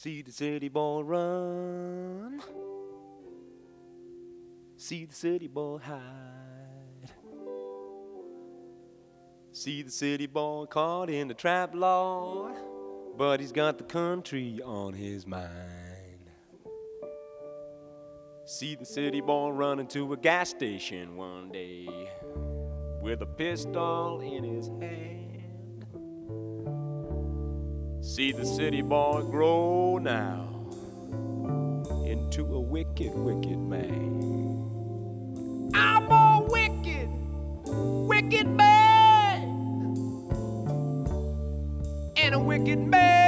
See the city boy run. See the city boy hide. See the city boy caught in the trap, Lord, but he's got the country on his mind. See the city boy run into a gas station one day with a pistol in his hand. See the city boy grow now into a wicked, wicked man. I'm a wicked, wicked man, and a wicked man